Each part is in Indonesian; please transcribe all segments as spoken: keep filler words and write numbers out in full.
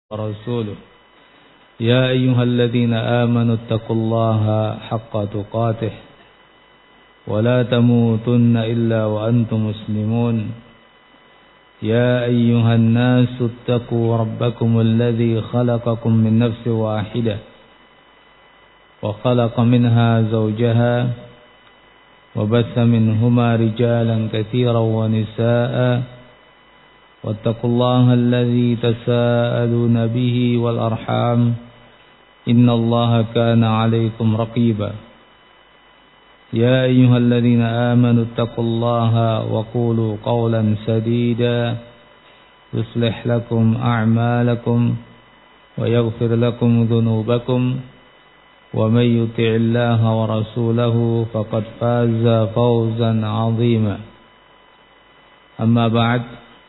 ورسوله يا أيها الذين آمنوا اتقوا الله حق تقاته ولا تموتن إلا وأنتم مسلمون يا أيها الناس اتقوا ربكم الذي خلقكم من نفس واحدة وخلق منها زوجها وبث منهما رجالا كثيرا ونساء واتقوا الله الذي تساءلون به والأرحام إن الله كان عليكم رقيبا يا أيها الذين آمنوا اتقوا الله وقولوا قولا سديدا يصلح لكم أعمالكم ويغفر لكم ذنوبكم ومن يطع الله ورسوله فقد فاز فوزا عظيما أما بعد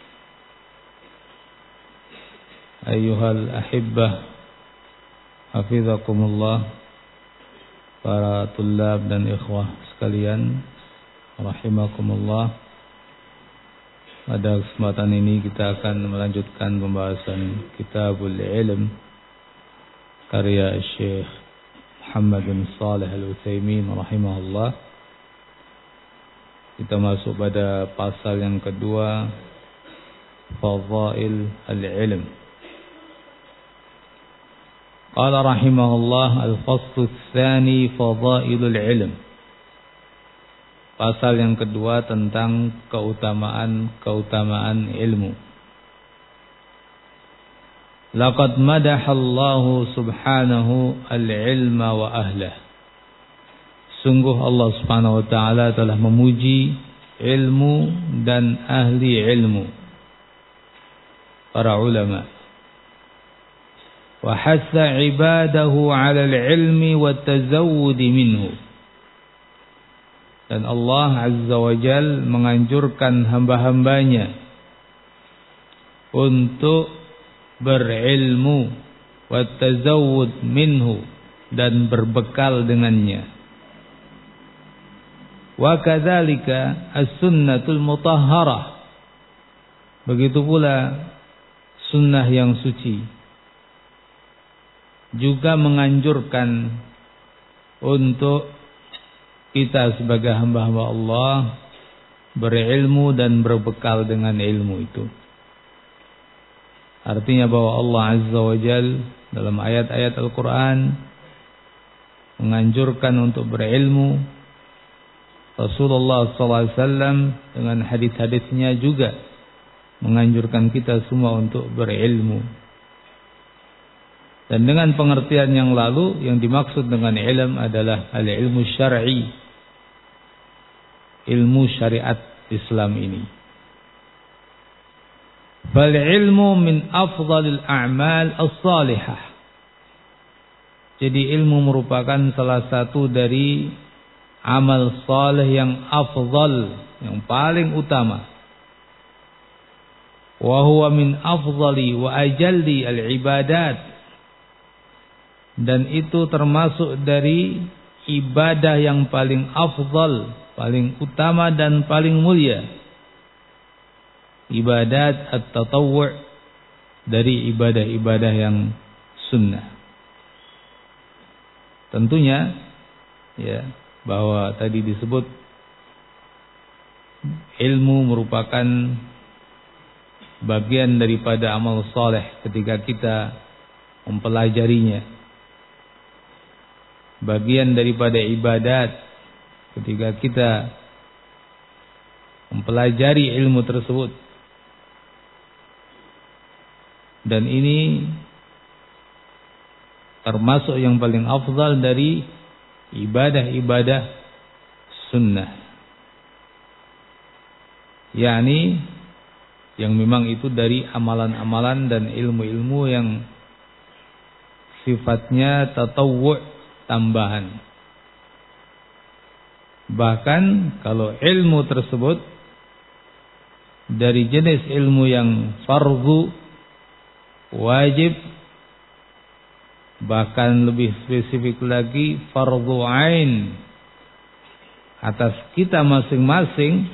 Ayyuhal ahibbah hafizakumullah, para tulab dan ikhwah sekalian rahimakumullah. Pada kesempatan ini kita akan melanjutkan pembahasan Kitabul Ilm karya Syekh Muhammad bin Shalih Al-Utsaimin rahimahullah. Kita masuk pada pasal yang kedua, Fadhail al-Ilm. Qala rahimahullah al-faslu tsani fadhailul ilm. Pasal yang kedua tentang keutamaan-keutamaan ilmu. Laqad madahallahu subhanahu al-ilma wa ahlah. Sungguh Allah Subhanahu wa taala telah memuji ilmu dan ahli ilmu, para ulama. Wa hassa ibadahu 'ala al-'ilmi wa tazawwud minhu. Dan Allah Azza wa Jalla menganjurkan hamba-hambanya untuk berilmu wa tazawwud minhu, dan berbekal dengannya. Wa kadzalika as-sunnatul mutahharah. Begitu pula sunnah yang suci juga menganjurkan untuk kita sebagai hamba-hamba Allah berilmu dan berbekal dengan ilmu itu. Artinya bahwa Allah Azza wa Jalla dalam ayat-ayat Al-Quran menganjurkan untuk berilmu. Rasulullah sallallahu alaihi wasallam dengan hadis-hadisnya juga menganjurkan kita semua untuk berilmu. Dan dengan pengertian yang lalu, yang dimaksud dengan ilm adalah al-ilmu syar'i, ilmu syariat Islam ini. Fal ilmu min afdhalil a'mal as-salihah. Jadi ilmu merupakan salah satu dari amal saleh yang afdhal, yang paling utama. Wa huwa min afdhali wa ajalli al-ibadat. Dan itu termasuk dari ibadah yang paling afdal, paling utama dan paling mulia. Ibadat at-tatawwu', dari ibadah-ibadah yang sunnah. Tentunya ya, bahwa tadi disebut ilmu merupakan bagian daripada amal saleh ketika kita mempelajarinya. Bagian daripada ibadat ketika kita mempelajari ilmu tersebut. Dan ini termasuk yang paling afdal dari ibadah-ibadah sunnah, yakni yang memang itu dari amalan-amalan dan ilmu-ilmu yang sifatnya tatawwu', tambahan. Bahkan kalau ilmu tersebut dari jenis ilmu yang fardu, wajib, bahkan lebih spesifik lagi fardu ain atas kita masing-masing,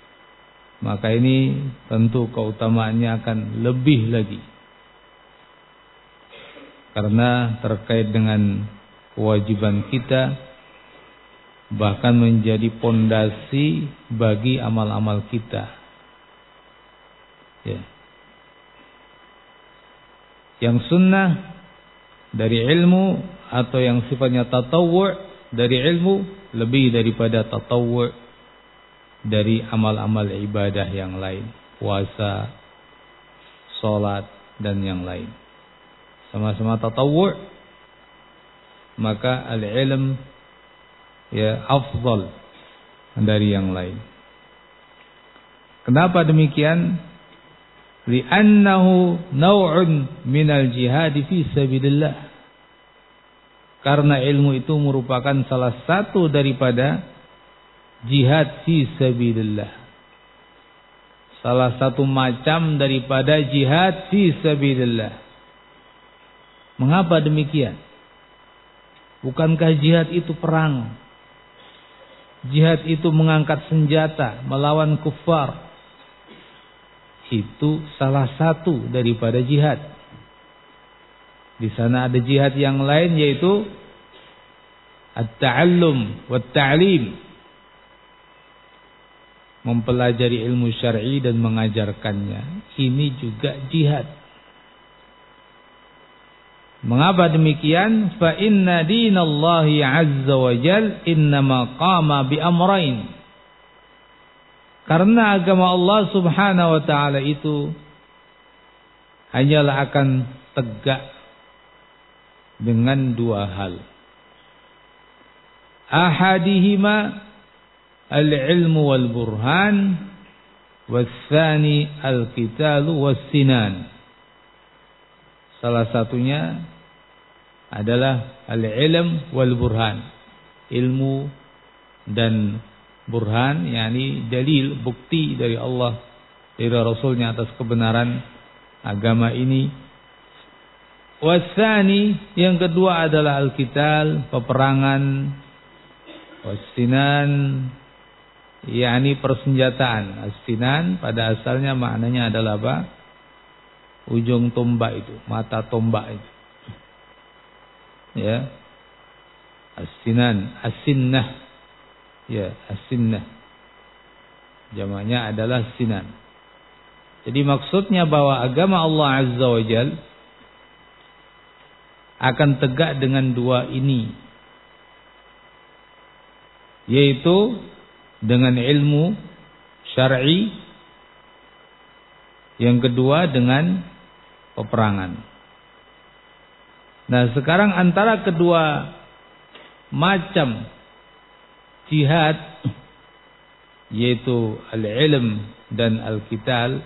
maka ini tentu keutamaannya akan lebih lagi. karena terkait dengan kewajiban kita, bahkan menjadi pondasi bagi amal-amal kita. Ya. Yang sunnah dari ilmu atau yang sifatnya tatawwu' dari ilmu lebih daripada tatawwu' dari amal-amal ibadah yang lain, puasa, salat dan yang lain. Sama-sama tatawwu', maka al-ilm ya afdal dari yang lain. Kenapa demikian? Li'annahu naw'un minal jihad fi sabilillah. Karena ilmu itu merupakan salah satu daripada jihad fi sabilillah. Salah satu macam daripada jihad fi sabilillah. Mengapa demikian? Bukankah jihad itu perang? Jihad itu mengangkat senjata melawan kuffar. Itu salah satu daripada jihad. Di sana ada jihad yang lain, yaitu at-ta'allum wa ta'lim, mempelajari ilmu syar'i dan mengajarkannya. Ini juga jihad. Mengapa demikian? Fa inna dinallahi azza wa jal innama qama bi amrayn. Karena agama Allah subhanahu wa ta'ala itu hanyalah akan tegak dengan dua hal. Ahadihima al-ilmu wal burhan, wassani al-qitalu wassinan. Salah satunya adalah al-ilm wal burhan, ilmu dan burhan, yakni dalil, bukti dari Allah, dari Rasulnya atas kebenaran agama ini. Wasani, yang kedua adalah al-qital, peperangan. Wassinan, yakni persenjataan. As-sinan pada asalnya maknanya adalah apa? Ujung tombak itu, mata tombak itu. Ya. As-sinan, as-sinnah. Ya, as-sinnah. Jamaknya adalah sinan. Jadi maksudnya bahwa agama Allah Azza wa Jal akan tegak dengan dua ini, yaitu dengan ilmu syar'i, yang kedua dengan peperangan. Nah, sekarang antara kedua macam jihad, yaitu al-ilm dan al-qital,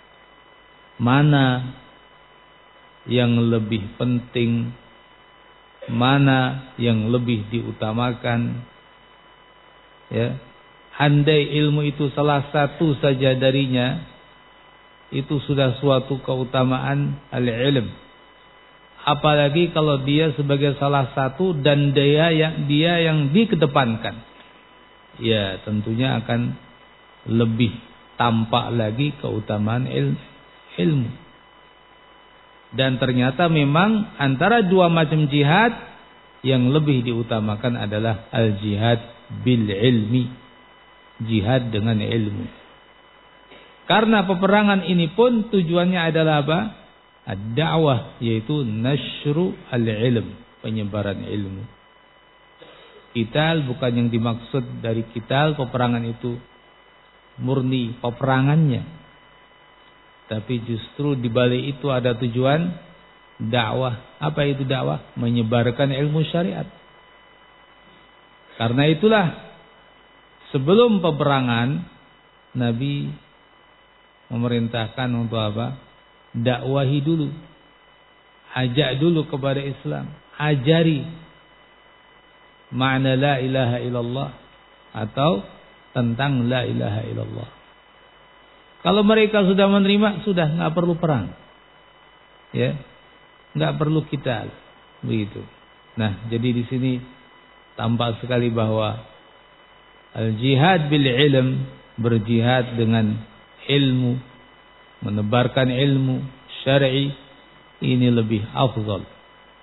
mana yang lebih penting, mana yang lebih diutamakan? Ya, andai ilmu itu salah satu saja darinya, itu sudah suatu keutamaan al-ilm. Apalagi kalau dia sebagai salah satu dan dia yang dia yang dikedepankan. Ya, tentunya akan lebih tampak lagi keutamaan il, ilmu. Dan ternyata memang antara dua macam jihad yang lebih diutamakan adalah al-jihad bil ilmi, jihad dengan ilmu. Karena peperangan ini pun tujuannya adalah apa? Ad-da'wah, yaitu nasyru al-ilm, penyebaran ilmu. Qital bukan yang dimaksud dari qital, peperangan itu murni peperangannya. Tapi justru di balik itu ada tujuan dakwah. Apa itu dakwah? Menyebarkan ilmu syariat. Karena itulah sebelum peperangan Nabi memerintahkan untuk apa? Dakwahi dulu. Ajak dulu kepada Islam. Ajari makna la ilaha illallah atau tentang la ilaha illallah. Kalau mereka sudah menerima, sudah nggak perlu perang, ya, nggak perlu qital, begitu. Nah, jadi di sini tampak sekali bahwa al jihad bil ilm, berjihad dengan ilmu, menebarkan ilmu syar'i, ini lebih afdal,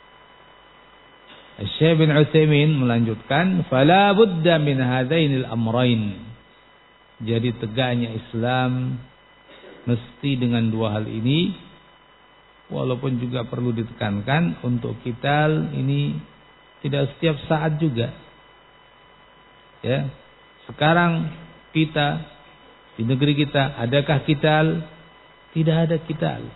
Syekh bin Utsaimin melanjutkan, fala budda min hadainil amrain. Jadi tegaknya Islam mesti dengan dua hal ini, walaupun juga perlu ditekankan untuk qital ini tidak setiap saat juga. Ya. Sekarang kita di negeri kita adakah qital? Tidak ada qital.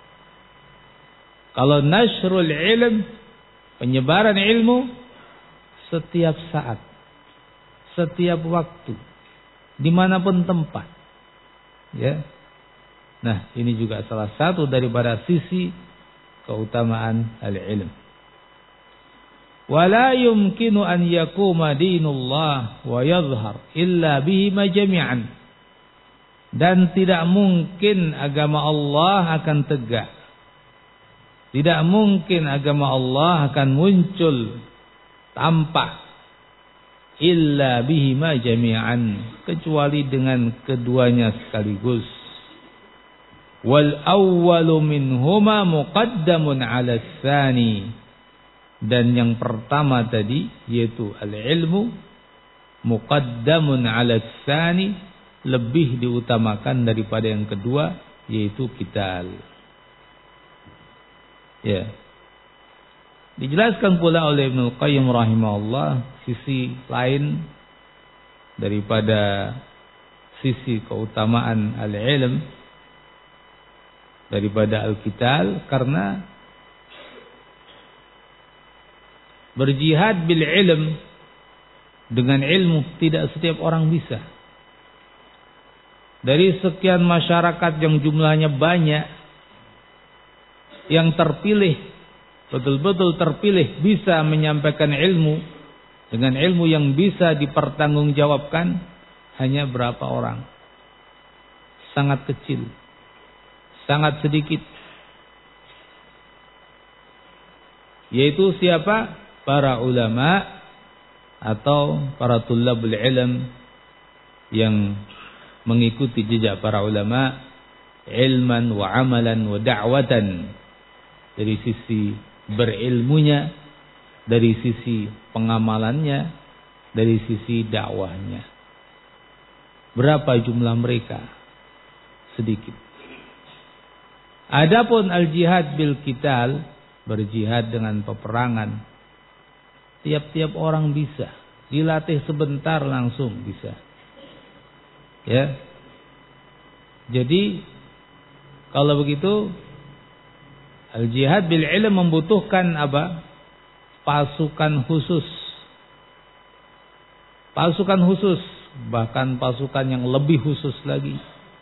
Kalau nasrul ilm, penyebaran ilmu setiap saat, setiap waktu, dimanapun tempat. Ya, nah ini juga salah satu daripada sisi keutamaan al-ilm. Wala yumkinu an yakuma dinullah wa yadhhar illa bihi jami'an. Dan tidak mungkin agama Allah akan tegak. Tidak mungkin agama Allah akan muncul tampak illa bihima jami'an, kecuali dengan keduanya sekaligus. Wal awwalu minhuma muqaddamun 'ala tsani. Dan yang pertama tadi yaitu al-ilmu muqaddamun 'ala tsani, lebih diutamakan daripada yang kedua yaitu qital. Ya. Dijelaskan pula oleh Ibnu Qayyim rahimahullah sisi lain daripada sisi keutamaan al-ilm daripada al-qital, karena berjihad bil ilm, dengan ilmu tidak setiap orang bisa. Dari sekian masyarakat yang jumlahnya banyak, yang terpilih, betul-betul terpilih bisa menyampaikan ilmu dengan ilmu yang bisa dipertanggungjawabkan, hanya berapa orang? Sangat kecil, sangat sedikit. Yaitu siapa? Para ulama atau para tullabul ilm yang mengikuti jejak para ulama ilman wa amalan wa da'watan, dari sisi berilmunya, dari sisi pengamalannya, dari sisi dakwahnya. Berapa jumlah mereka? Sedikit. Adapun al-jihad bil qital, berjihad dengan peperangan, tiap-tiap orang bisa. Dilatih sebentar langsung bisa. Ya. Jadi kalau begitu, al-jihad bil ilm membutuhkan apa? Pasukan khusus. Pasukan khusus, bahkan pasukan yang lebih khusus lagi.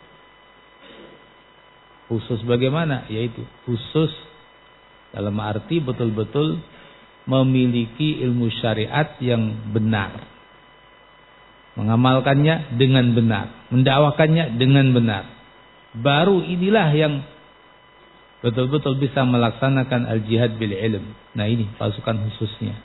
Khusus bagaimana? Yaitu khusus dalam arti betul-betul memiliki ilmu syariat yang benar. Mengamalkannya dengan benar, mendakwakannya dengan benar. Baru inilah yang betul-betul bisa melaksanakan al-jihad bil ilm. Nah ini pasukan khususnya.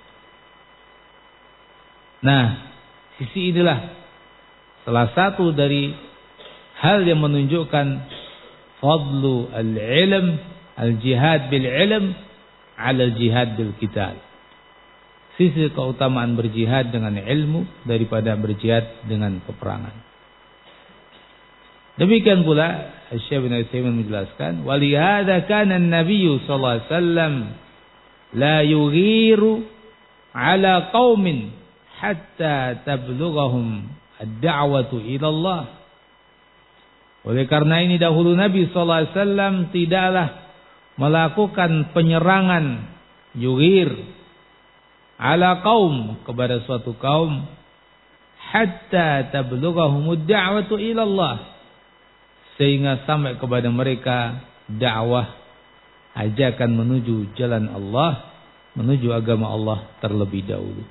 Nah, sisi inilah salah satu dari hal yang menunjukkan fadlu al-ilm, al-jihad bil ilm ala al-jihad bil qital. Sisi keutamaan berjihad dengan ilmu daripada berjihad dengan peperangan. Demikian pula Syekh bin Utsaimin menjelaskan, walihada kana an-nabiy sallallahu alaihi wasallam la yughiru ala qaumin hatta tablughahum ad-da'watu ila Allah. Oleh karena ini dahulu Nabi sallallahu alaihi wasallam tidaklah melakukan penyerangan yughir ala qaum, kepada suatu kaum, hatta tablughahum ad-da'watu ila Allah, sehingga sampai kepada mereka dakwah, ajakan menuju jalan Allah, menuju agama Allah terlebih dahulu.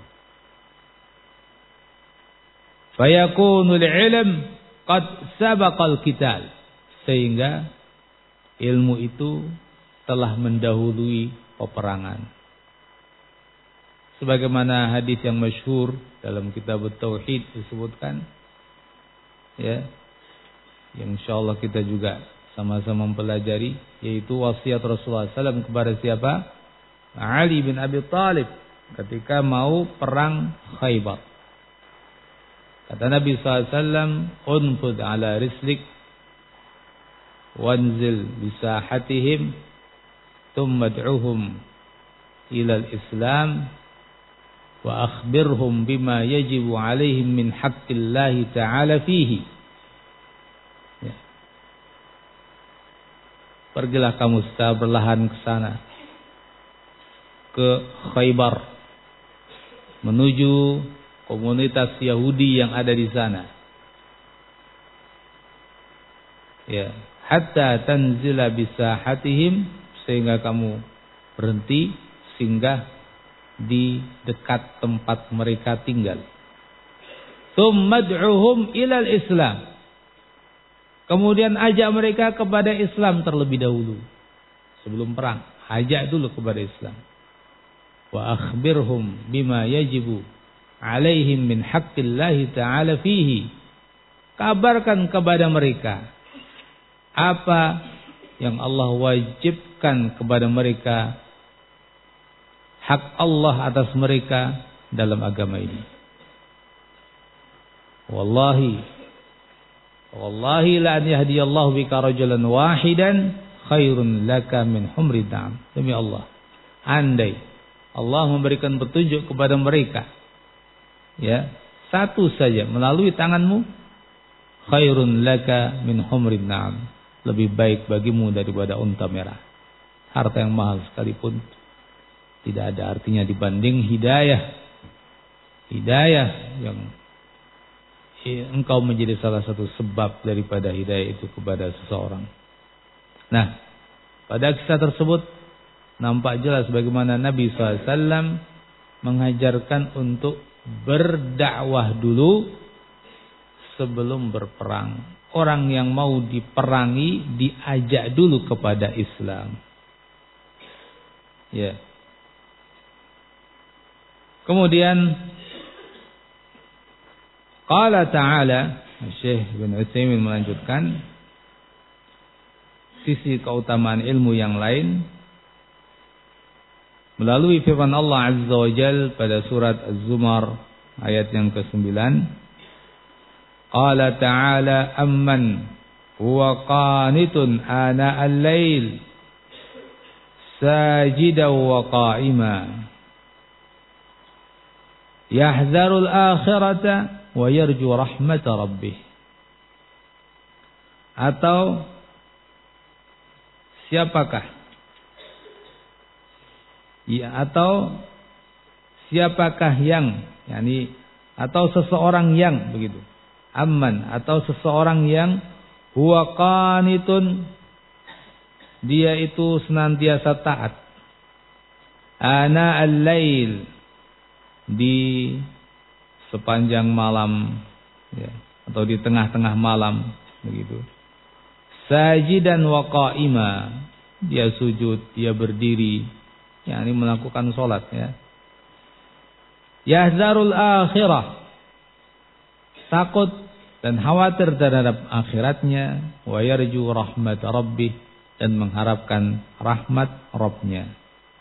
Fayakunul ilm qad sabaqal qital, sehingga ilmu itu telah mendahului peperangan. Sebagaimana hadis yang masyhur dalam kitab Tauhid disebutkan, ya, yang insyaallah kita juga sama-sama mempelajari, yaitu wasiat Rasulullah sallallahu alaihi wasallam kepada siapa? Ali bin Abi Thalib ketika mau perang Khaybar. Kata Nabi sallallahu alaihi wasallam, "Unfud ala rislik wanzil bisahatihim thumma ad'uhum ila al-islam wa akhbirhum bima yajibu alaihim min haqqillahi ta'ala fihi." Ya. Pergilah kamu secara berlahan ke sana, ke Khaybar, menuju komunitas Yahudi yang ada di sana. Ya, hatta tanzila bisahatihim, sehingga kamu berhenti singgah di dekat tempat mereka tinggal. Tsumma ad'uhum ilal Islam. Kemudian ajak mereka kepada Islam terlebih dahulu. Sebelum perang, ajak dulu kepada Islam. Wa akhbirhum bima yajibu alaihim min haqqillahi ta'ala fihi. Kabarkan kepada mereka apa yang Allah wajibkan kepada mereka, hak Allah atas mereka dalam agama ini. Wallahi Wallahi la an yahdiyallahu bika rajulan wahidan khairun laka min humri na'am. Demi Allah, andai Allah memberikan petunjuk kepada mereka, ya, satu saja melalui tanganmu, khairun laka min humri na'am, lebih baik bagimu daripada unta merah. Harta yang mahal sekalipun tidak ada artinya dibanding hidayah. Hidayah yang engkau menjadi salah satu sebab daripada hidayah itu kepada seseorang. Nah, pada kisah tersebut nampak jelas bagaimana Nabi shallallahu alaihi wasallam mengajarkan untuk berdakwah dulu sebelum berperang. Orang yang mau diperangi diajak dulu kepada Islam. Ya. Kemudian Qala ta'ala, Syekh bin Utsaimin melanjutkan sisi keutamaan ilmu yang lain melalui firman Allah Azza wa Jalla pada surat Az-Zumar ayat yang kesembilan. Qala ta'ala amman huwa qanitun ana al-lail sajidan wa qa'ima yahdharul akhirata wa yarju rahmata rabbih. Atau siapakah ya, atau siapakah yang yakni atau seseorang yang begitu amman, atau seseorang yang huwa qanitun, dia itu senantiasa taat, ana al-lail, di sepanjang malam, ya, atau di tengah-tengah malam begitu. Sajidan wa qa'ima, dia sujud, dia berdiri, ya, ini melakukan salat, ya. Yahzarul akhirah, takut dan khawatir terhadap akhiratnya, wa yarju rahmat rabbih, dan mengharapkan rahmat Rabbnya.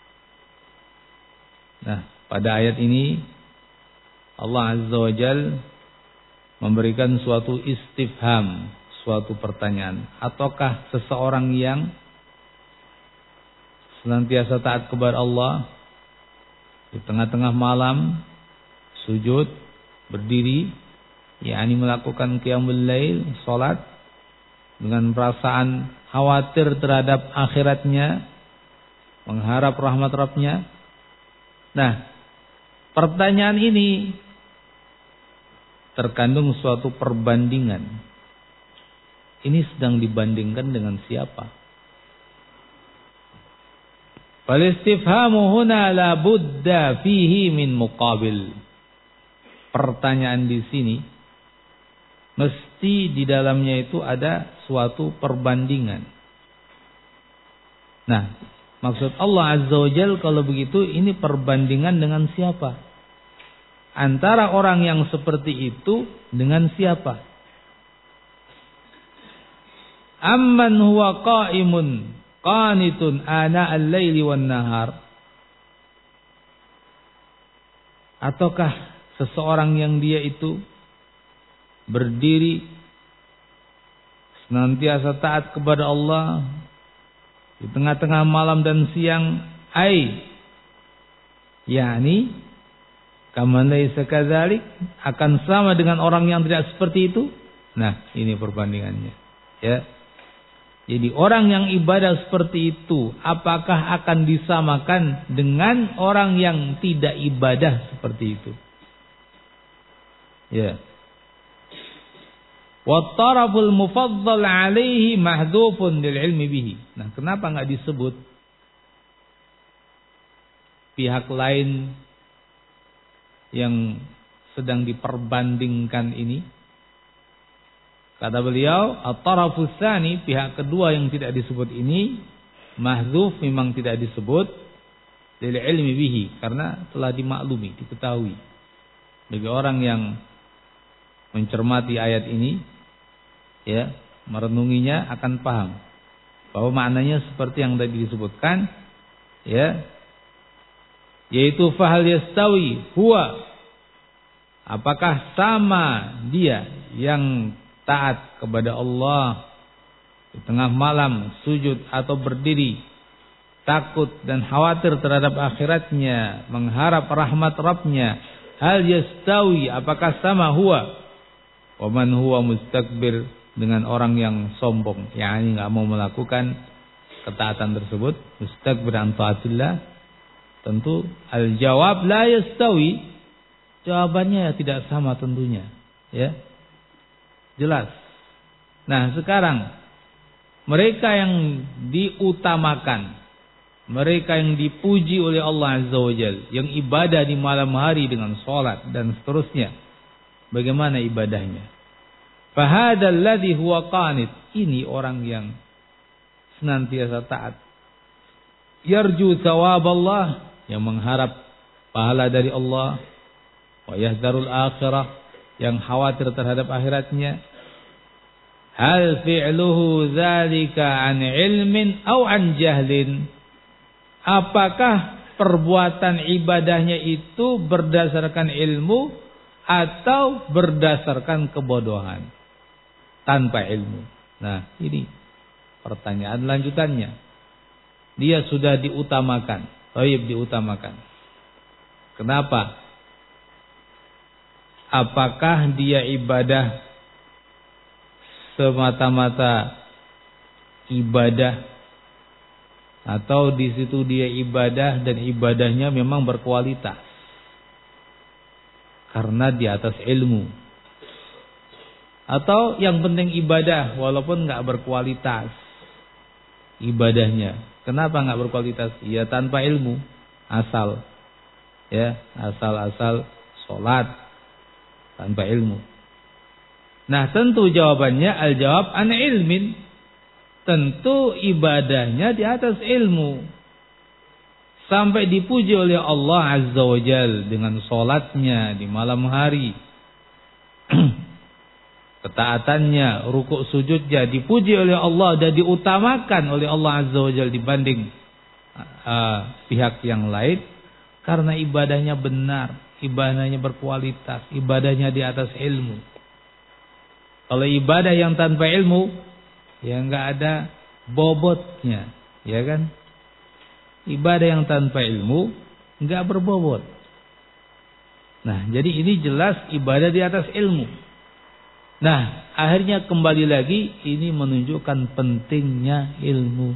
Nah, pada ayat ini Allah Azza wa Jal memberikan suatu istifham, suatu pertanyaan. Ataukah seseorang yang senantiasa taat kepada Allah di tengah-tengah malam, sujud, berdiri, yakni melakukan qiyamul lail, salat, dengan perasaan khawatir terhadap akhiratnya, mengharap rahmat Rabbnya. Nah, pertanyaan ini terkandung suatu perbandingan. Ini sedang dibandingkan dengan siapa? Fal istifhamu huna la budda fihi min muqabil. Pertanyaan di sini mesti di dalamnya itu ada suatu perbandingan. Nah, maksud Allah Azza wa Jalla kalau begitu ini perbandingan dengan siapa? Antara orang yang seperti itu dengan siapa? Amman huwa qa'imun qanitun ana al-laili wan nahar. Ataukah seseorang yang dia itu berdiri senantiasa taat kepada Allah di tengah-tengah malam dan siang, ai yakni kama laysa kadzalik, akan sama dengan orang yang tidak seperti itu? Nah, ini perbandingannya, ya. Jadi orang yang ibadah seperti itu, apakah akan disamakan dengan orang yang tidak ibadah seperti itu? Ya. Wa taraful mufaddal alaihi mahdhufun lil ilmi bihi. Nah, kenapa enggak disebut pihak lain yang sedang diperbandingkan ini? Kata beliau, at-tarafus tsani, pihak kedua yang tidak disebut ini, mahdzuf, memang tidak disebut lil ilmi bihi, karena telah dimaklumi, diketahui. Bagi orang yang mencermati ayat ini, ya, merenunginya akan paham bahwa maknanya seperti yang tadi disebutkan, ya, yaitu fahal yastawi huwa, apakah sama dia yang taat kepada Allah di tengah malam, sujud atau berdiri, takut dan khawatir terhadap akhiratnya, mengharap rahmat Rabbnya, hal yastawi, apakah sama huwa wa man huwa mustakbir, dengan orang yang sombong, yakni enggak mau melakukan ketaatan tersebut, mustakbir an taatillah? Tentu al jawab la yastawi, jawabannya ya tidak sama tentunya, ya. Jelas. Nah, sekarang mereka yang diutamakan, mereka yang dipuji oleh Allah Azza wa Jalla, yang ibadah di malam hari dengan salat dan seterusnya, bagaimana ibadahnya? Fahadzal ladzi huwa qanit, ini orang yang senantiasa taat. Yarju thawaballah, yang mengharap pahala dari Allah. Wa yahdharul akhirah, yang khawatir terhadap akhiratnya. Hal fi'luhu dzalika an ilmin aw an jahlin, apakah perbuatan ibadahnya itu berdasarkan ilmu atau berdasarkan kebodohan, tanpa ilmu? Nah, ini pertanyaan lanjutannya. Dia sudah diutamakan, thayyib diutamakan. Kenapa? Apakah dia ibadah semata-mata ibadah, atau di situ dia ibadah dan ibadahnya memang berkualitas karena di atas ilmu, atau yang penting ibadah walaupun nggak berkualitas ibadahnya? Kenapa nggak berkualitas? Ya tanpa ilmu, asal, ya asal-asal sholat tanpa ilmu. Nah, tentu jawabannya al-jawab an ilmin. Tentu ibadahnya di atas ilmu. Sampai dipuji oleh Allah Azza wa Jal dengan sholatnya di malam hari. Ketaatannya, rukuk sujudnya dipuji oleh Allah dan diutamakan oleh Allah Azza wa Jal dibanding uh, pihak yang lain. Karena ibadahnya benar, ibadahnya berkualitas, ibadahnya di atas ilmu. Kalau ibadah yang tanpa ilmu, ya nggak ada bobotnya, ya kan? Ibadah yang tanpa ilmu nggak berbobot. Nah, jadi ini jelas ibadah di atas ilmu. Nah, akhirnya kembali lagi ini menunjukkan pentingnya ilmu.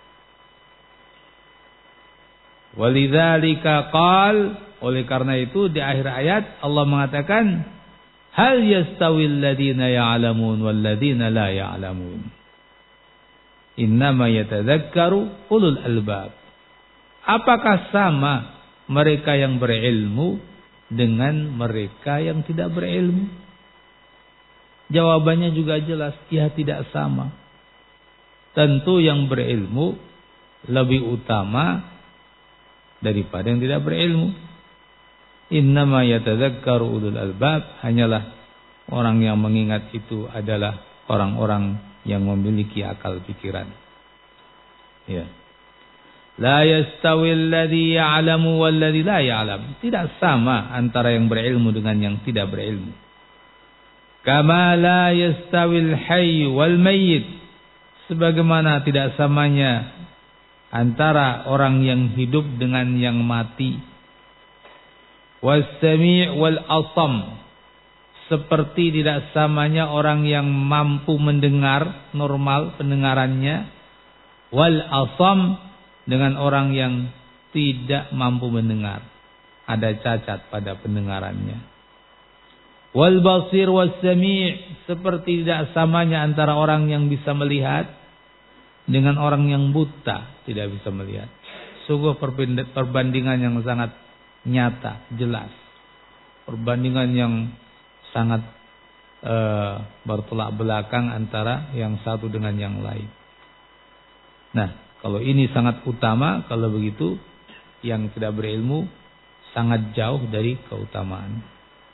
Walidzalika qal, oleh karena itu di akhir ayat Allah mengatakan, hal yastawil ladzina ya'lamun wal ladzina la ya'lamun, innama yatadzakkaru ulul albab. Apakah sama mereka yang berilmu dengan mereka yang tidak berilmu? Jawabannya juga jelas, ya tidak sama. Tentu yang berilmu lebih utama daripada yang tidak berilmu. Innama yatadzakkaru ulul albab, hanyalah orang yang mengingat itu adalah orang-orang yang memiliki akal pikiran. Ya. La yastawi alladhi ya'lamu walladhi la ya'lam. Tidak sama antara yang berilmu dengan yang tidak berilmu. Kama la yastawil hayy wal mayyit. Sebagaimana tidak samanya antara orang yang hidup dengan yang mati. Was-sami' wal asam. Seperti tidak samanya orang yang mampu mendengar normal pendengarannya, wal asam, dengan orang yang tidak mampu mendengar, ada cacat pada pendengarannya. Wal basir was sami', seperti tidak samanya antara orang yang bisa melihat dengan orang yang buta tidak bisa melihat. Sungguh perbandingan yang sangat nyata, jelas. Perbandingan yang sangat uh, bertolak belakang antara yang satu dengan yang lain. Nah, kalau ini sangat utama, kalau begitu yang tidak berilmu sangat jauh dari keutamaan.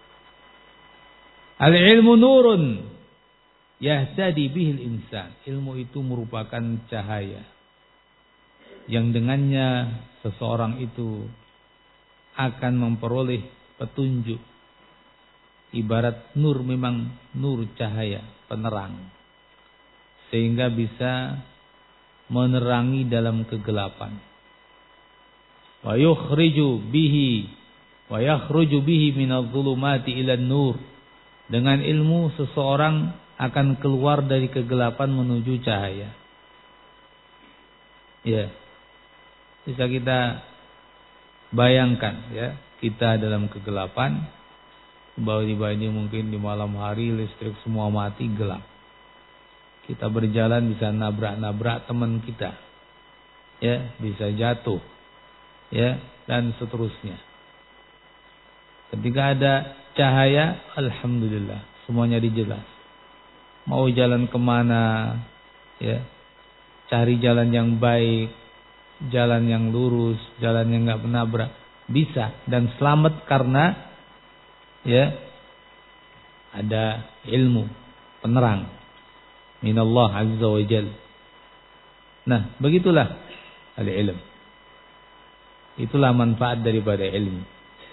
Al-ilmu nurun yahtadi bihil insan. Ilmu itu merupakan cahaya yang dengannya seseorang itu akan memperoleh petunjuk. Ibarat nur, memang nur, cahaya, penerang, sehingga bisa menerangi dalam kegelapan. Wa yukhriju bihi wa yakhruju bihi minadh-dhulumati ilan nur. Dengan ilmu seseorang akan keluar dari kegelapan menuju cahaya. Ya. Bisa kita bayangkan ya, kita dalam kegelapan, tiba-tiba ini mungkin di malam hari listrik semua mati, gelap. Kita berjalan bisa nabrak-nabrak teman kita, ya, bisa jatuh, ya, dan seterusnya. Ketika ada cahaya, alhamdulillah, semuanya dijelas. Mau jalan kemana, ya, cari jalan yang baik, jalan yang lurus, jalan yang nggak menabrak, bisa dan selamat karena, ya, ada ilmu penerang minallah azza wa jal. Nah, begitulah al-ilm. Itulah manfaat daripada ilmu.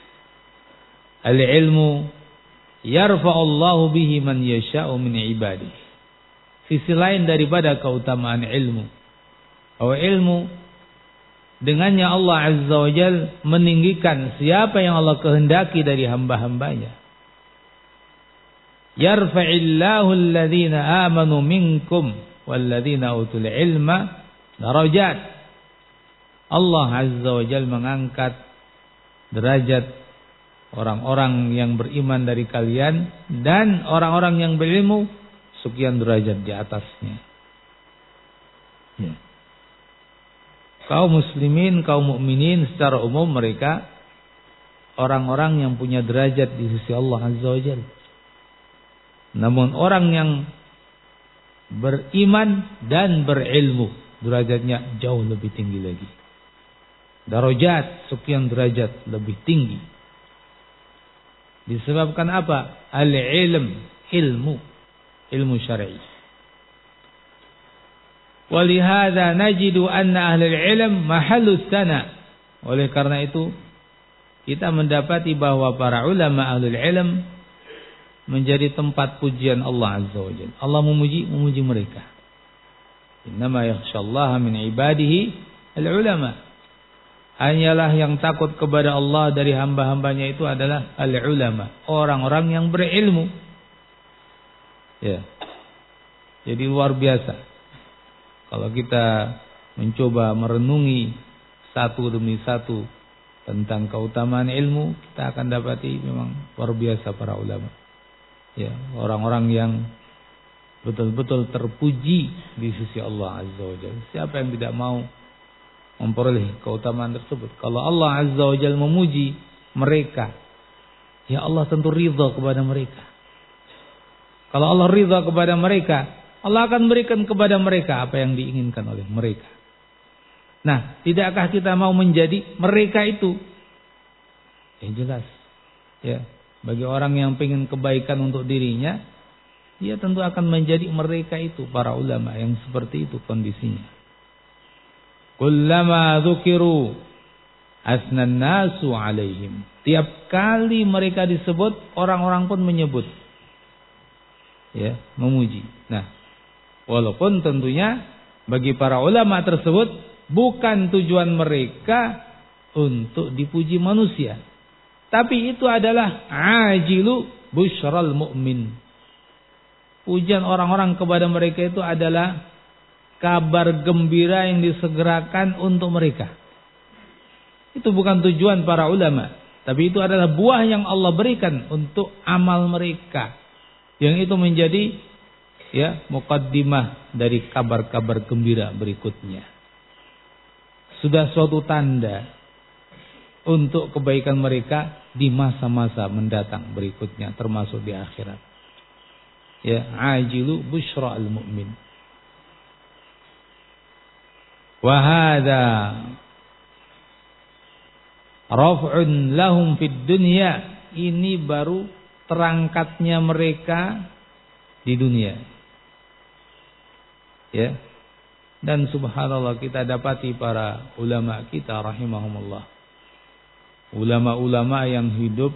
Al-ilmu yarfa'ullahu bihi man yasha'u min ibadihi. Sisi lain daripada keutamaan ilmu, bahwa ilmu dengannya Allah azza wa jal meninggikan siapa yang Allah kehendaki dari hamba-hambanya. Yarfa'illahu alladhina amanu minkum walladhina utul ilma darajat. Allah azza wa jalla mengangkat derajat orang-orang yang beriman dari kalian dan orang-orang yang berilmu sekian derajat di atasnya. Ya. Kaum muslimin, kaum mukminin secara umum mereka orang-orang yang punya derajat di sisi Allah azza wa jalla. Namun orang yang beriman dan berilmu derajatnya jauh lebih tinggi lagi. Darajat, sekian derajat lebih tinggi. Disebabkan apa? Al-ilm, ilmu, ilmu syar'i. Walihada najidu anna ahlul ilm mahallus sana. Oleh karena itu kita mendapati bahwa para ulama ahlul ilm menjadi tempat pujian Allah azza wa jalla. Allah memuji memuji mereka. Innama yakhshallaha min ibadihi al-ulama. Hanyalah yang takut kepada Allah dari hamba-hambanya itu adalah al-ulama, orang-orang yang berilmu. Ya. Jadi luar biasa. Kalau kita mencoba merenungi satu demi satu tentang keutamaan ilmu, kita akan dapati memang luar biasa para ulama. Ya, orang-orang yang betul-betul terpuji di sisi Allah azza wa jalla. Siapa yang tidak mau memperoleh keutamaan tersebut? Kalau Allah azza wa jalla memuji mereka, ya Allah tentu ridha kepada mereka. Kalau Allah ridha kepada mereka, Allah akan berikan kepada mereka apa yang diinginkan oleh mereka. Nah, tidakkah kita mau menjadi mereka itu? Ya jelas. Ya, bagi orang yang ingin kebaikan untuk dirinya, dia tentu akan menjadi mereka itu, para ulama yang seperti itu kondisinya. kullama dzukiru asnan nasu alaihim. Tiap kali mereka disebut, orang-orang pun menyebut, ya, memuji. Nah, walaupun tentunya bagi para ulama tersebut bukan tujuan mereka untuk dipuji manusia, tapi itu adalah ajilu busyral mu'min. Pujian orang-orang kepada mereka itu adalah kabar gembira yang disegerakan untuk mereka. Itu bukan tujuan para ulama, tapi itu adalah buah yang Allah berikan untuk amal mereka, yang itu menjadi, ya, muqaddimah dari kabar-kabar gembira berikutnya. Sudah suatu tanda untuk kebaikan mereka di masa-masa mendatang berikutnya, termasuk di akhirat. Ya, ajilu busyra al-mu'min. Wa hadza raf'un lahum fid dunya. Ini baru terangkatnya mereka di dunia. Ya. Dan subhanallah, kita dapati para ulama kita rahimahumullah, ulama-ulama yang hidup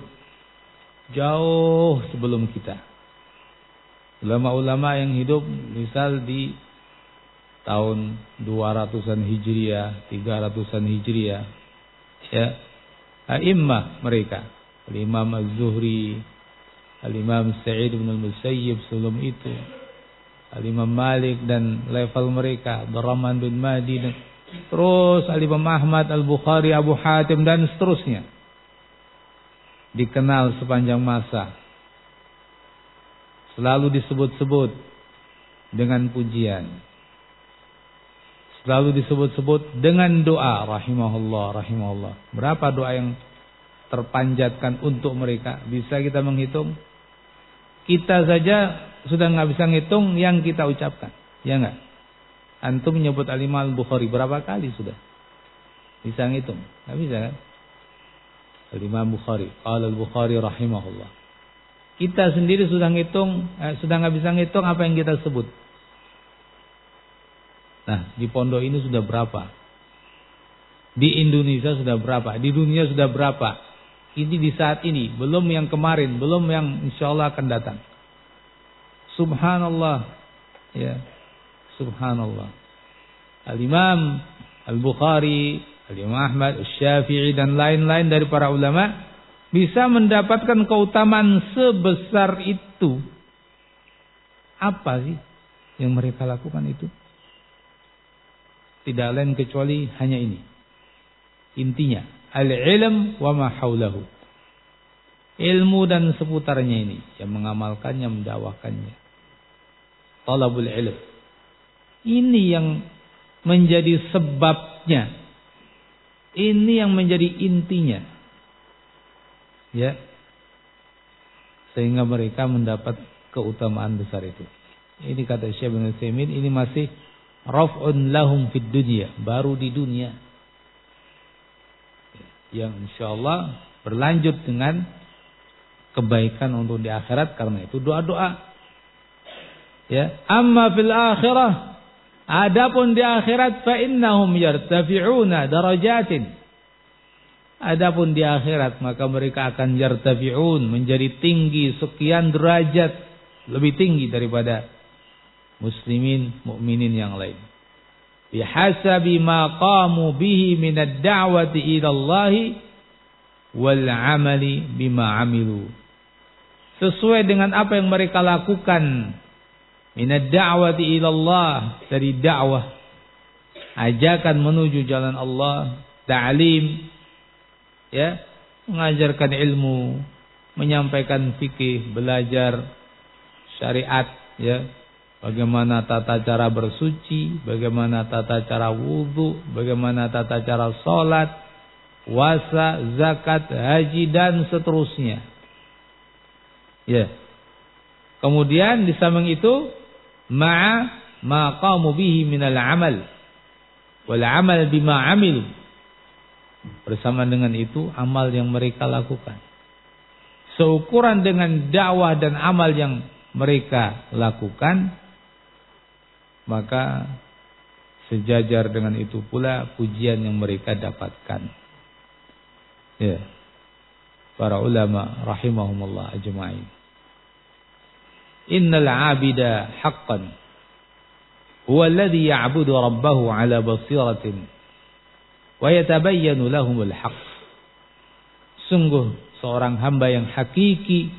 jauh sebelum kita. Ulama-ulama yang hidup misal di tahun dua ratusan Hijriah, tiga ratusan Hijriah. Ya. A'immah mereka, Al-Imam Az-Zuhri, Al-Imam Sa'id bin Al-Musayyib sebelum itu, Al-Imam Malik dan level mereka, Abdurrahman bin Mahdi, dan terus Al-Imam Ahmad, Al-Bukhari, Abu Hatim, dan seterusnya. Dikenal sepanjang masa. Selalu disebut-sebut dengan pujian. Selalu disebut-sebut dengan doa, rahimahullah, rahimahullah. Berapa doa yang terpanjatkan untuk mereka? Bisa kita menghitung? Kita saja sudah nggak bisa ngitung yang kita ucapkan, ya nggak? Antum menyebut Al-Imam Al-Bukhari berapa kali sudah? Bisa ngitung? Nggak bisa kan? Al-Imam Bukhari, qala Al-Bukhari rahimahullah. Kita sendiri sudah ngitung, eh, sudah nggak bisa ngitung apa yang kita sebut. Nah, di pondok ini sudah berapa? Di Indonesia sudah berapa? Di dunia sudah berapa? Ini di saat ini, belum yang kemarin, belum yang insya Allah akan datang. Subhanallah, ya, subhanallah. Al-Imam Al-Bukhari, Al-Imam Ahmad, Al-Syafi'i, dan lain-lain dari para ulama bisa mendapatkan keutamaan sebesar itu. Apa sih yang mereka lakukan itu? Tidak lain kecuali hanya ini. Intinya, al-ilm wa ma haulahu. Ilmu dan seputarnya ini, yang mengamalkannya, mendakwakannya. Talabul ilm. Ini yang menjadi sebabnya. Ini yang menjadi intinya. Ya. Sehingga mereka mendapat keutamaan besar itu. Ini kata Syekh bin Utsaimin, ini masih raf'un lahum fid dunya, baru di dunia, yang insyaallah berlanjut dengan kebaikan untuk di akhirat. Karena itu doa-doa, ya. Amma fil akhirah, adapun di akhirat, fa innahum yartafi'una darajatin. Adapun di akhirat, maka mereka akan yartafi'un, menjadi tinggi sekian derajat, lebih tinggi daripada muslimin, mukminin yang lain. Bihasabi ma qamu bihi min ad-da'wati ila Allah wal 'amali bima 'amilu. Sesuai dengan apa yang mereka lakukan min ad-da'wati ila Allah, dari dakwah, ajakan menuju jalan Allah, ta'lim, ya, mengajarkan ilmu, menyampaikan fikih, belajar syariat, ya. Bagaimana tata cara bersuci, bagaimana tata cara wudhu, bagaimana tata cara sholat, puasa, zakat, haji, dan seterusnya. Ya. Kemudian di samping itu, ma'a ma qamu bihi minal amal, wal amal bima amilu. Bersama dengan itu, amal yang mereka lakukan. Seukuran dengan dakwah dan amal yang mereka lakukan, maka sejajar dengan itu pula pujian yang mereka dapatkan. Ya. Para ulama rahimahumullah ajma'in. Innal 'abida haqqan huwa alladhi ya'budu rabbahu 'ala basiratin wa yatabayyanu lahumul haqq. Sungguh seorang hamba yang hakiki,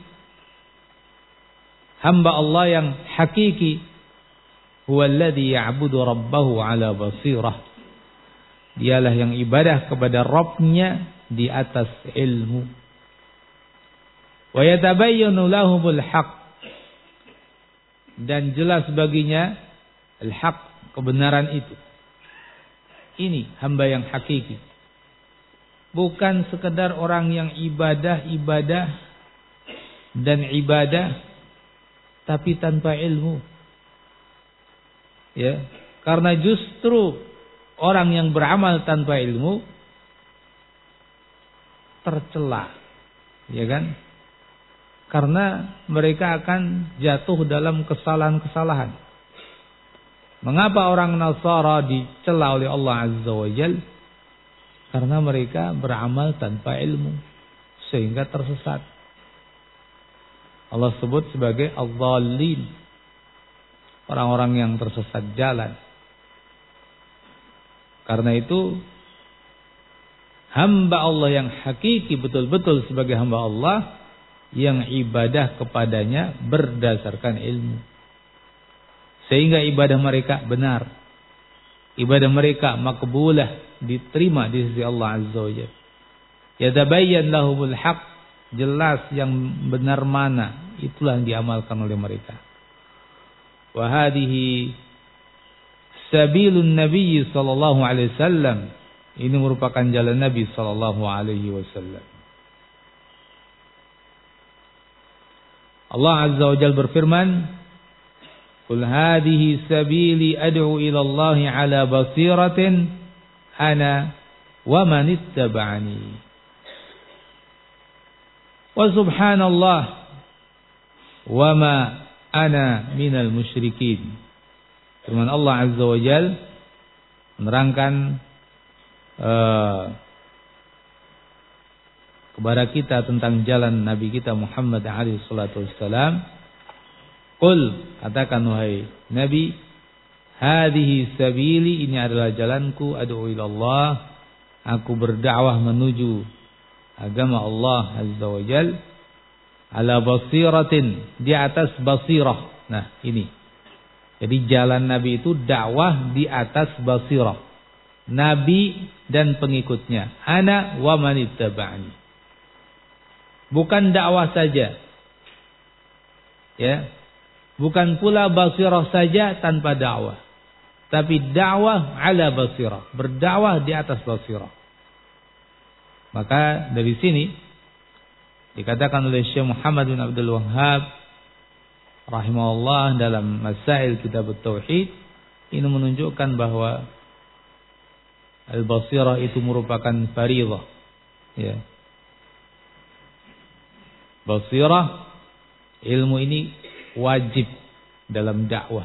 hamba Allah yang hakiki, huwa alladhi ya'budu rabbahu 'ala basirah. Dialah yang ibadah kepada Rabb-nya di atas ilmu. Wa yatabayyanu lahumul haqq, dan jelas baginya al-haq, kebenaran itu. Ini hamba yang hakiki. Bukan sekedar orang yang ibadah-ibadah dan ibadah tapi tanpa ilmu. Ya, karena justru orang yang beramal tanpa ilmu tercela, ya kan? Karena mereka akan jatuh dalam kesalahan-kesalahan. Mengapa orang Nasara dicela oleh Allah Azza wa Jalla? Karena mereka beramal tanpa ilmu sehingga tersesat. Allah sebut sebagai adh-dhalin, orang-orang yang tersesat jalan. Karena itu hamba Allah yang hakiki betul-betul sebagai hamba Allah yang ibadah kepadanya berdasarkan ilmu, sehingga ibadah mereka benar, ibadah mereka makbulah, diterima di sisi Allah Azza wa Jalla. Yatabayyan lahumul haq, jelas yang benar mana, itulah yang diamalkan oleh mereka. Wa hadhihi sabilun Nabi sallallahu alaihi wasallam, ini merupakan jalan Nabi sallallahu alaihi wasallam. Allah Azza wa Jalla berfirman, "Qul hadhihi sabili ad'u ila Allah 'ala basiratin ana wa man ittaba'ani. Wa subhanallah wa ma ana minal musyrikin." Firman Allah Azza wa Jalla menerangkan uh, kepada kita tentang jalan Nabi kita Muhammad alaihi salatu wassalam. Qul, katakan wahai Nabi, hadhihi sabili, ini adalah jalanku, ad'u ila Allah, aku berdakwah menuju agama Allah Azza wa Jalla, ala basiratin, di atas basirah. Nah, ini. Jadi jalan Nabi itu dakwah di atas basirah. Nabi dan pengikutnya. Ana wa man ittaba'ani. Bukan dakwah saja. Ya. Bukan pula basirah saja tanpa dakwah. Tapi dakwah ala basirah. Berdakwah di atas basirah. Maka dari sini dikatakan oleh Syekh Muhammad bin Abdul Wahhab rahimahullah dalam Masail Kitab Tauhid, ini menunjukkan bahwa al-basirah itu merupakan fariidhah. Ya. Basirah, ilmu ini wajib dalam dakwah.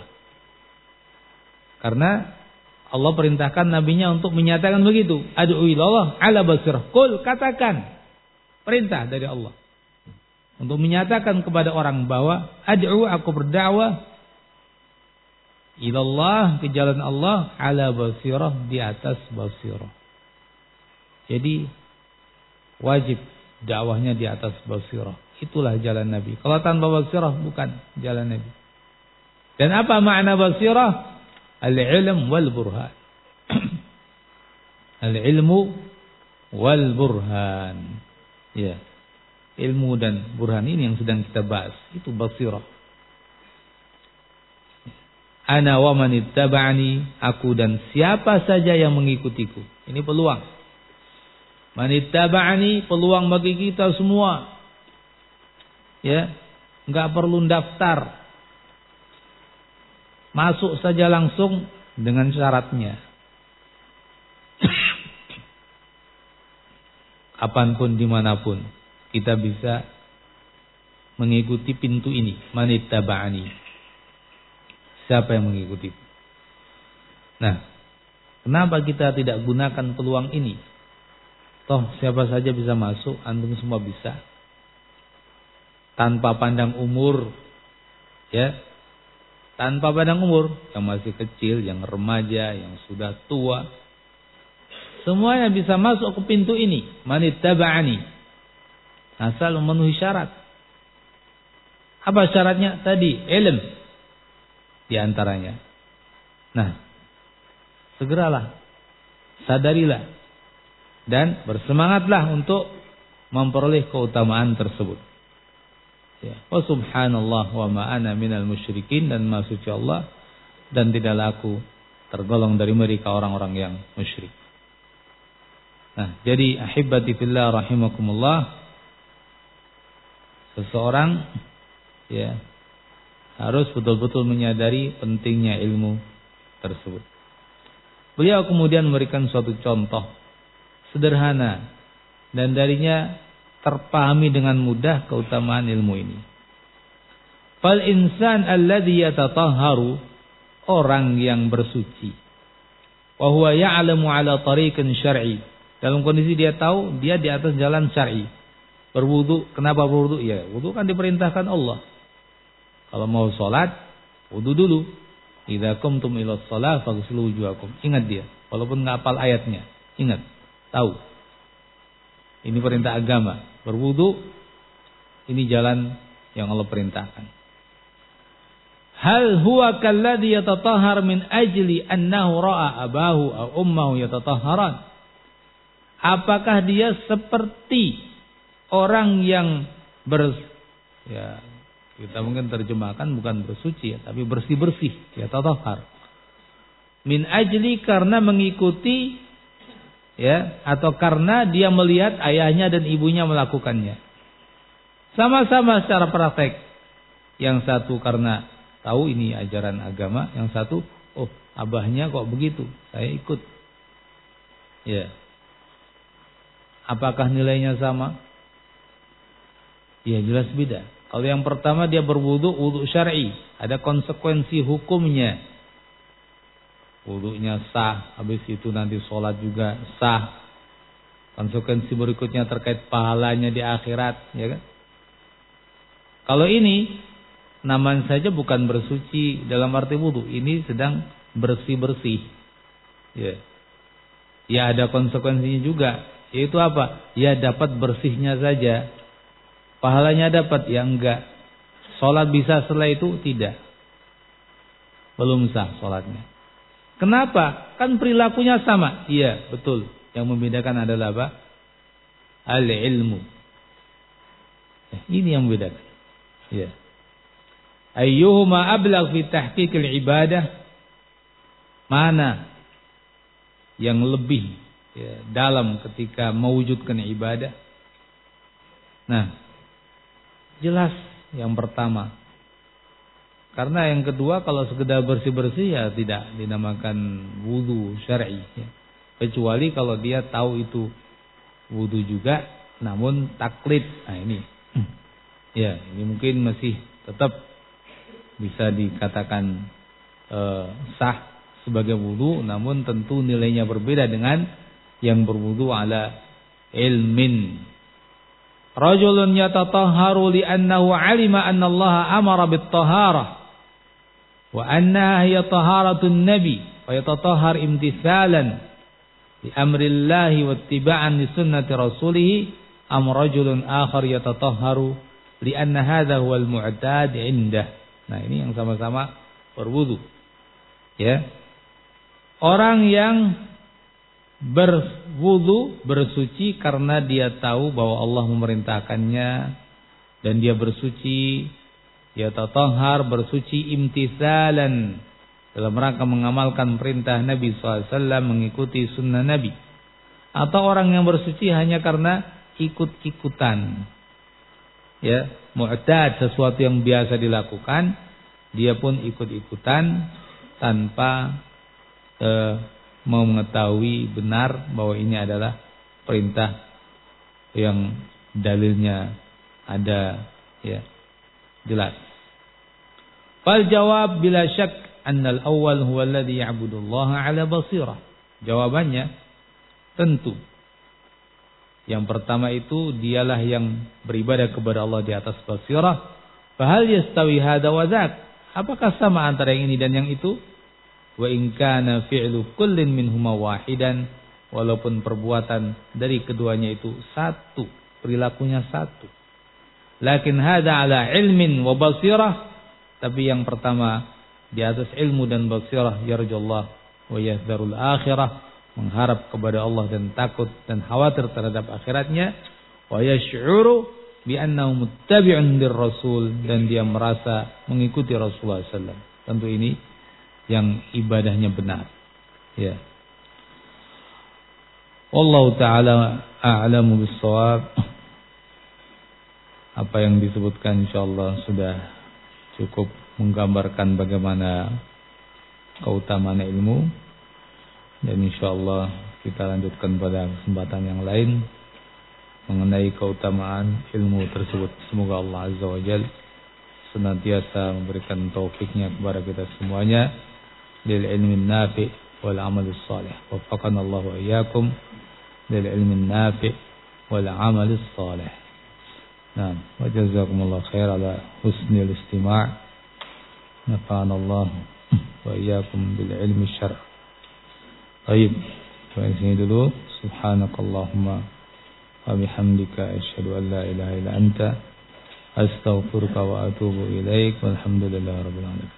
Karena Allah perintahkan nabinya untuk menyatakan begitu. Ad'u ilallah ala basirah. Qul, katakan. Perintah dari Allah. Untuk menyatakan kepada orang bahwa ad'u, aku berdakwah ilallah, ke jalan Allah, ala basirah, di atas basirah. Jadi wajib dakwahnya di atas basirah. Itulah jalan Nabi. Kalau tanpa basirah bukan jalan Nabi. Dan apa makna basirah? Al-ilm wal burhan. Al-ilmu wal burhan. Ya. Ilmu dan burhan ini yang sedang kita bahas. Itu basirah. Ana wa man ittaba'ani, aku dan siapa saja yang mengikutiku. Ini peluang. Man ittaba'ani, peluang bagi kita semua. Ya, enggak perlu daftar. Masuk saja langsung dengan syaratnya. Kapanpun, dimanapun kita bisa mengikuti pintu ini. Man ittaba'ani, siapa yang mengikuti. Nah, Kenapa kita tidak gunakan peluang ini? Toh siapa saja bisa masuk, antum semua bisa. Tanpa pandang umur, ya. Tanpa pandang umur, yang masih kecil, yang remaja, yang sudah tua, semuanya bisa masuk ke pintu ini. Manittaba'ani, asal memenuhi syarat. Apa syaratnya? Tadi ilm di antaranya. Nah, segeralah, sadarilah, dan bersemangatlah untuk memperoleh keutamaan tersebut. Ya. Wa subhanallah wa ma ana minal musyrikin, dan maha suci Allah dan tidaklah aku tergolong dari mereka orang-orang yang musyrik. Nah, jadi ahibbati fillah rahimakumullah, seseorang ya harus betul-betul menyadari pentingnya ilmu tersebut. Beliau kemudian memberikan suatu contoh sederhana dan darinya terpahami dengan mudah keutamaan ilmu ini. Fal insan alladhi yatatahharu, orang yang bersuci, wa huwa ya'lamu ala tariqin syar'i, dalam kondisi dia tahu dia di atas jalan syar'i. Berwudu, kenapa berwudu? Ya, wudu kan diperintahkan Allah. Kalau mau salat, wudu dulu. Idza qumtum ila shalah faghsilu wujuhakum. Ingat dia, walaupun enggak hafal ayatnya, ingat, tahu. Ini perintah agama. Berwudu, ini jalan yang Allah perintahkan. Hal huwa kalladhi yatatahhar min ajli annahu ra'a abahu aw ummahu yatatahharan. Apakah dia seperti orang yang ber ya kita mungkin terjemahkan bukan bersuci ya, tapi bersih-bersih, yatatahhar. Min ajli, karena mengikuti, ya, atau karena dia melihat ayahnya dan ibunya melakukannya. Sama-sama secara praktek. Yang satu karena tahu ini ajaran agama, yang satu, oh, abahnya kok begitu, saya ikut. Ya. Apakah nilainya sama? Ya, jelas beda. Kalau yang pertama dia berwudu, wudu syar'i, ada konsekuensi hukumnya. Wudunya sah, habis itu nanti sholat juga sah. Konsekuensi berikutnya terkait pahalanya di akhirat, ya kan? Kalau ini namanya saja bukan bersuci dalam arti wudu, ini sedang bersih-bersih. Ya. Ya, ada konsekuensinya juga, yaitu apa? Ya, dapat bersihnya saja. Pahalanya dapat, ya enggak. Sholat bisa setelah itu? Tidak. Belum sah sholatnya. Kenapa? Kan perilakunya sama. Iya, betul. Yang membedakan adalah apa? Al-ilmu. Ya, ini yang membedakan. Ya. Ayyuhuma ablagh fi tahqiqil ibadah? Mana yang lebih ya, dalam ketika mewujudkan ibadah? Nah, jelas yang pertama. Karena yang kedua kalau sekedar bersih-bersih ya tidak dinamakan wudu syar'i ya. Kecuali kalau dia tahu itu wudu juga namun taklid. Nah ini. Ya, ini mungkin masih tetap bisa dikatakan eh, sah sebagai wudu, namun tentu nilainya berbeda dengan yang berwudu ala ilmin. Rajulun yatatahharu li'annahu 'alima anna Allah amara bit-taharah wa annaha hiya taharatun nabi wa yatatahhar imtithalan li amrillahi wa ittiba'an li sunnati rasulih, am rajulun akhar yatatahharu li'anna hadha huwal mu'tad 'indah. Nah, ini yang sama-sama berwudu. Ya. Orang yang berwudu, bersuci karena dia tahu bahwa Allah memerintahkannya, dan dia bersuci, dia tatahhar, bersuci imtithalan, dalam rangka mengamalkan perintah Nabi shallallahu alaihi wasallam, mengikuti sunnah Nabi. Atau orang yang bersuci hanya karena ikut-ikutan, ya, mu'tad, sesuatu yang biasa dilakukan, dia pun ikut-ikutan tanpa eh, mau mengetahui benar bahwa ini adalah perintah yang dalilnya ada, ya, jelas. Fal jawab bila syak annal awwal huwa alladhi ya'budullaha ala basirah. Jawabannya tentu. Yang pertama itu dialah yang beribadah kepada Allah di atas basirah. Fahal yastawi hada wa dzak? Apakah sama antara yang ini dan yang itu? Wa in kana fi'lu kullin minhuma wahidan, walaupun perbuatan dari keduanya itu satu, perilakunya satu. Lakin hada ala ilmin wa basirah, tapi yang pertama di atas ilmu dan basirah, yarjullah wa yahdharul akhirah, mengharap kepada Allah dan takut dan khawatir terhadap akhiratnya, wa yash'uru bi annahu muttabi'un lirrasul, dan dia merasa mengikuti Rasulullah sallallahu alaihi wasallam. Tentu ini yang ibadahnya benar. Ya. Wallahu taala a'lamu bis-shawab. Apa yang disebutkan insyaallah sudah cukup menggambarkan bagaimana keutamaan ilmu, dan insyaallah kita lanjutkan pada kesempatan yang lain mengenai keutamaan ilmu tersebut. Semoga Allah Azza wa Jalla senantiasa memberikan taufiknya kepada kita semuanya lil ilmi nafi' wal amal salih. Waffaqana Allah wa iyyakum lil ilmi nafi' wal amal salih. Naam, wa jazakumullah khair ala husnil istima'. Nafa'ana Allah wa iyyakum bil ilmi syar'i. Baik, sampai sini dulu. Subhanakallahumma wa bihamdika asyhadu an la ilaha illa anta astaghfiruka wa atubu ilaik. Walhamdulillahirabbil alamin.